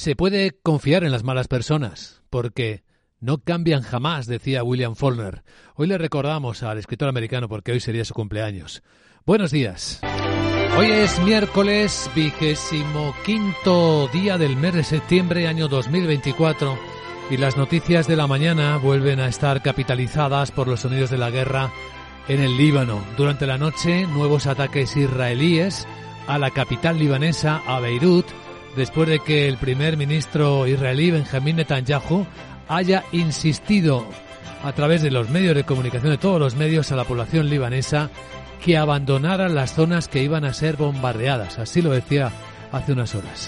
Se puede confiar en las malas personas, porque no cambian jamás, decía William Faulkner. Hoy le recordamos al escritor americano porque hoy sería su cumpleaños. Buenos días. Hoy es miércoles 25º día del mes de septiembre, año 2024, y las noticias de la mañana vuelven a estar capitalizadas por los sonidos de la guerra en el Líbano. Durante la noche, nuevos ataques israelíes a la capital libanesa, a Beirut, después de que el primer ministro israelí, Benjamín Netanyahu, haya insistido a través de los medios de comunicación, de todos los medios, a la población libanesa que abandonaran las zonas que iban a ser bombardeadas. Así lo decía hace unas horas.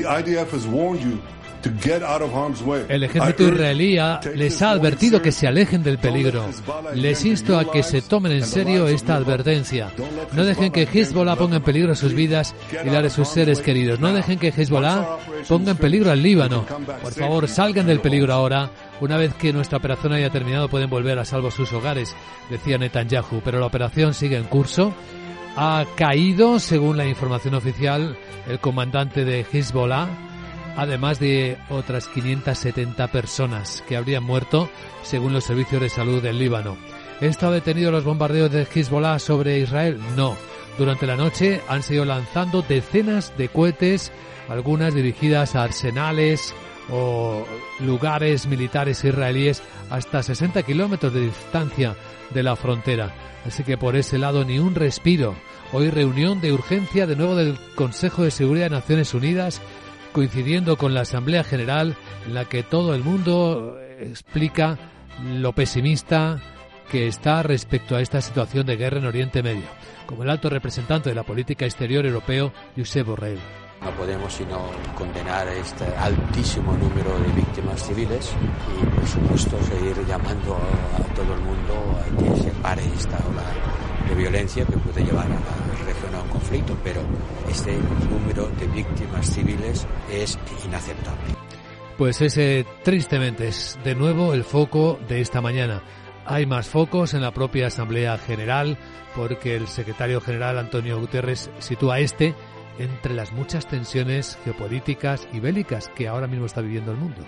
El ejército israelí les ha advertido que se alejen del peligro. Les insto a que se tomen en serio esta advertencia. No dejen que Hezbollah ponga en peligro sus vidas y las de sus seres queridos. No dejen que Hezbollah ponga en peligro al Líbano. Por favor, salgan del peligro ahora. Una vez que nuestra operación haya terminado, pueden volver a salvo sus hogares, decía Netanyahu. Pero la operación sigue en curso. Ha caído, según la información oficial, el comandante de Hezbollah, además de otras 570 personas que habrían muerto, según los servicios de salud del Líbano. ¿Han estado detenidos los bombardeos de Hezbollah sobre Israel? No. Durante la noche han seguido lanzando decenas de cohetes, algunas dirigidas a arsenales o lugares militares israelíes hasta 60 kilómetros de distancia de la frontera. Así que por ese lado ni un respiro. Hoy reunión de urgencia de nuevo del Consejo de Seguridad de Naciones Unidas, coincidiendo con la Asamblea General, en la que todo el mundo explica lo pesimista que está respecto a esta situación de guerra en Oriente Medio, como el alto representante de la política exterior europeo, Josep Borrell. No podemos sino condenar este altísimo número de víctimas civiles y, por supuesto, seguir llamando a todo el mundo a que se pare esta ola de violencia que puede llevar a la región a un conflicto, pero este número de víctimas civiles es inaceptable. Pues ese, tristemente, es de nuevo el foco de esta mañana. Hay más focos en la propia Asamblea General, porque el secretario general, Antonio Guterres, sitúa entre las muchas tensiones geopolíticas y bélicas que ahora mismo está viviendo el mundo.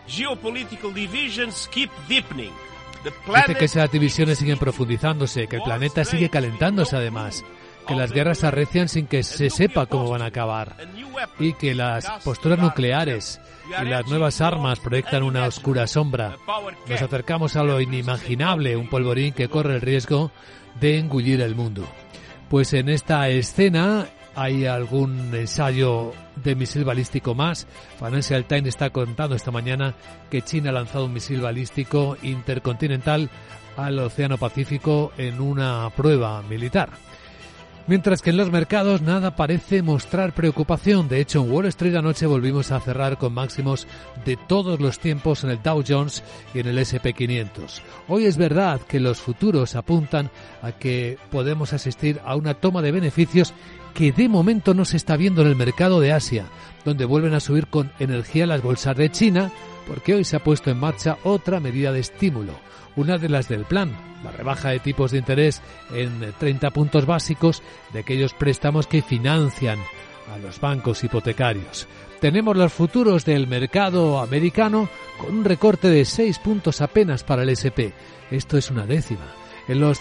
Dice que esas divisiones siguen profundizaciones, que el planeta sigue calentándose además, que las guerras se arrecian sin que se sepa cómo van a acabar y que las posturas nucleares y las nuevas armas proyectan una oscura sombra. Nos acercamos a lo inimaginable, un polvorín que corre el riesgo de engullir el mundo. Pues en esta escena hay algún ensayo de misil balístico más. Financial Times está contando esta mañana que China ha lanzado un misil balístico intercontinental al Océano Pacífico en una prueba militar. Mientras que en los mercados nada parece mostrar preocupación. De hecho, en Wall Street anoche volvimos a cerrar con máximos de todos los tiempos en el Dow Jones y en el S&P 500. Hoy es verdad que los futuros apuntan a que podemos asistir a una toma de beneficios que de momento no se está viendo en el mercado de Asia, donde vuelven a subir con energía las bolsas de China, porque hoy se ha puesto en marcha otra medida de estímulo, una de las del plan, la rebaja de tipos de interés en 30 puntos básicos de aquellos préstamos que financian a los bancos hipotecarios. Tenemos los futuros del mercado americano con un recorte de 6 puntos apenas para el S&P. Esto es una décima, en los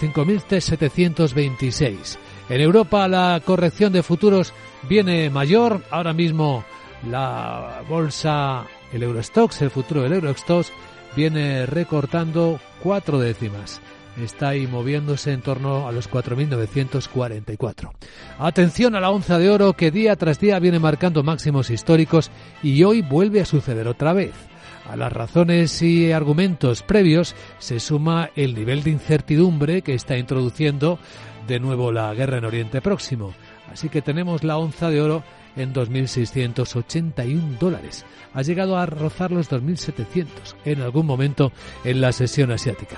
5.726. En Europa la corrección de futuros viene mayor. Ahora mismo la bolsa, el Eurostoxx, el futuro del Eurostoxx, viene recortando 4 décimas. Está ahí moviéndose en torno a los 4.944. Atención a la onza de oro, que día tras día viene marcando máximos históricos y hoy vuelve a suceder otra vez. A las razones y argumentos previos se suma el nivel de incertidumbre que está introduciendo de nuevo la guerra en Oriente Próximo. Así que tenemos la onza de oro en $2.681. Ha llegado a rozar los 2.700 en algún momento en la sesión asiática.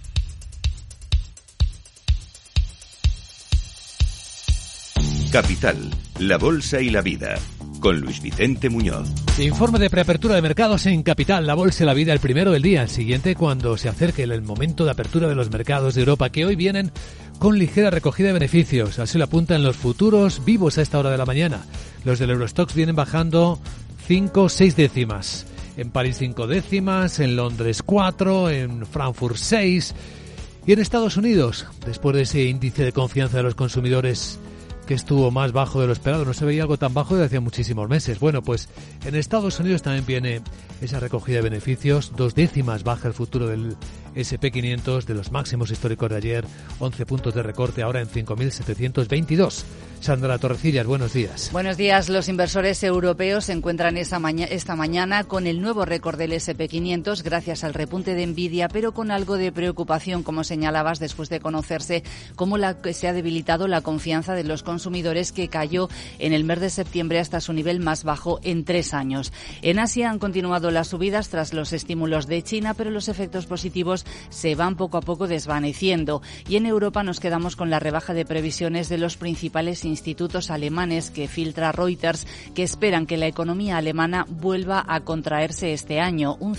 Capital, la bolsa y la vida, con Luis Vicente Muñoz. Informe de preapertura de mercados en Capital, la bolsa y la vida, el primero del día, el siguiente cuando se acerque el momento de apertura de los mercados de Europa, que hoy vienen con ligera recogida de beneficios. Así lo apuntan los futuros vivos a esta hora de la mañana. Los del Eurostoxx vienen bajando 6 décimas. En París 5 décimas, en Londres 4, en Frankfurt 6. Y en Estados Unidos, después de ese índice de confianza de los consumidores que estuvo más bajo de lo esperado, no se veía algo tan bajo desde hacía muchísimos meses. Bueno, pues en Estados Unidos también viene esa recogida de beneficios, 2 décimas baja el futuro del S&P 500 de los máximos históricos de ayer, 11 puntos de recorte, ahora en 5.722. Sandra Torrecillas, buenos días. Buenos días. Los inversores europeos se encuentran esta mañana con el nuevo récord del S&P 500 gracias al repunte de Nvidia, pero con algo de preocupación, como señalabas, después de conocerse cómo se ha debilitado la confianza de los consumidores, que cayó en el mes de septiembre hasta su nivel más bajo en 3 años. En Asia han continuado las subidas tras los estímulos de China, pero los efectos positivos se van poco a poco desvaneciendo. Y en Europa nos quedamos con la rebaja de previsiones de los principales institutos alemanes que filtra Reuters, que esperan que la economía alemana vuelva a contraerse este año, un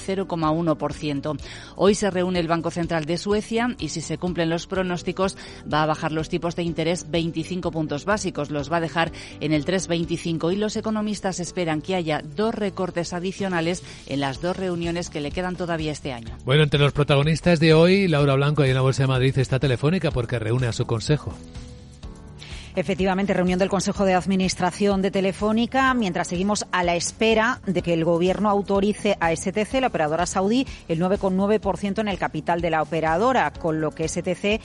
0,1%. Hoy se reúne el Banco Central de Suecia y, si se cumplen los pronósticos, va a bajar los tipos de interés 25 puntos básicos, los va a dejar en el 3,25, y los economistas esperan que haya 2 recortes adicionales en las 2 reuniones que le quedan todavía este año. Bueno, entre los protagonistas de hoy, Laura Blanco, ahí en la Bolsa de Madrid está Telefónica porque reúne a su consejo. Efectivamente, reunión del Consejo de Administración de Telefónica, mientras seguimos a la espera de que el Gobierno autorice a STC, la operadora saudí, el 9,9% en el capital de la operadora, con lo que STC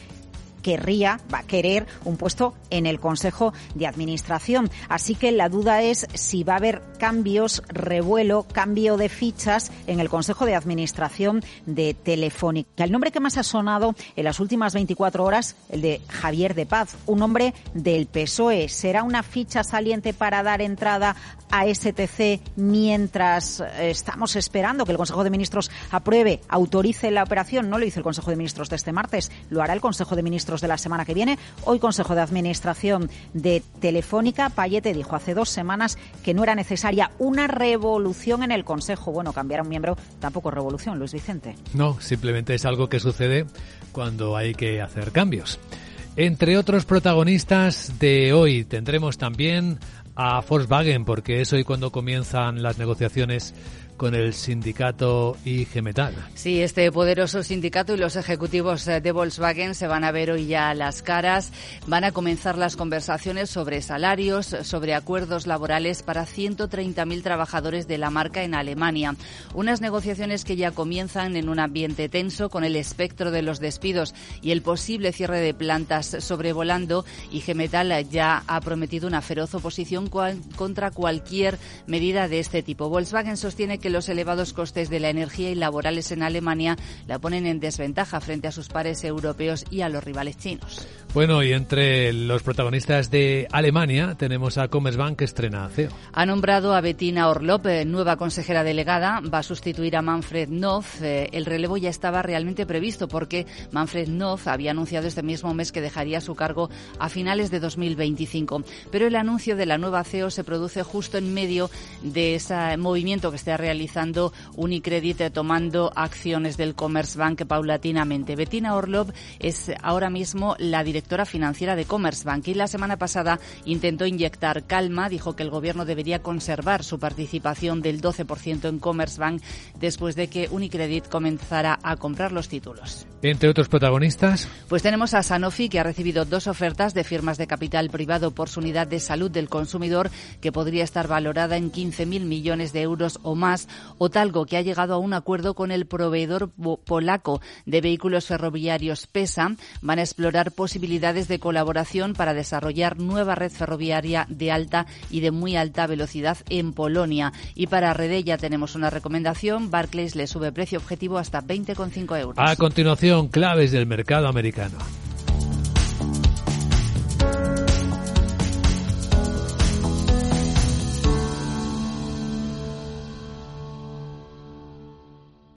va a querer un puesto en el Consejo de Administración. Así que la duda es si va a haber cambios, revuelo, cambio de fichas en el Consejo de Administración de Telefónica. El nombre que más ha sonado en las últimas 24 horas, el de Javier de Paz, un hombre del PSOE. ¿Será una ficha saliente para dar entrada a STC mientras estamos esperando que el Consejo de Ministros apruebe, autorice la operación? No lo hizo el Consejo de Ministros de este martes, lo hará el Consejo de Ministros de la semana que viene. Hoy Consejo de Administración de Telefónica. Payete dijo hace 2 semanas que no era necesaria una revolución en el Consejo. Bueno, cambiar a un miembro tampoco es revolución, Luis Vicente. No, simplemente es algo que sucede cuando hay que hacer cambios. Entre otros protagonistas de hoy tendremos también a Volkswagen, porque es hoy cuando comienzan las negociaciones con el sindicato IG Metall. Sí, este poderoso sindicato y los ejecutivos de Volkswagen se van a ver hoy ya las caras. Van a comenzar las conversaciones sobre salarios, sobre acuerdos laborales para 130.000 trabajadores de la marca en Alemania. Unas negociaciones que ya comienzan en un ambiente tenso, con el espectro de los despidos y el posible cierre de plantas sobrevolando. IG Metall ya ha prometido una feroz oposición contra cualquier medida de este tipo. Volkswagen sostiene que los elevados costes de la energía y laborales en Alemania la ponen en desventaja frente a sus pares europeos y a los rivales chinos. Bueno, y entre los protagonistas de Alemania tenemos a Commerzbank, que estrena CEO. Ha nombrado a Bettina Orlopp nueva consejera delegada, va a sustituir a Manfred Knof. El relevo ya estaba realmente previsto porque Manfred Knof había anunciado este mismo mes que dejaría su cargo a finales de 2025. Pero el anuncio de la nueva CEO se produce justo en medio de ese movimiento que está realizando Unicredit, tomando acciones del Commerzbank paulatinamente. Bettina Orlopp es ahora mismo la directora financiera de Commerzbank y la semana pasada intentó inyectar calma. Dijo que el gobierno debería conservar su participación del 12% en Commerzbank después de que Unicredit comenzara a comprar los títulos. Entre otros protagonistas, pues tenemos a Sanofi, que ha recibido 2 ofertas de firmas de capital privado por su unidad de salud del consumidor, que podría estar valorada en 15.000 millones de euros o más. Otalgo, que ha llegado a un acuerdo con el proveedor polaco de vehículos ferroviarios PESA, van a explorar posibilidades de colaboración para desarrollar nueva red ferroviaria de alta y de muy alta velocidad en Polonia. Y para Redella tenemos una recomendación: Barclays le sube precio objetivo hasta 20,5 euros. A continuación, claves del mercado americano.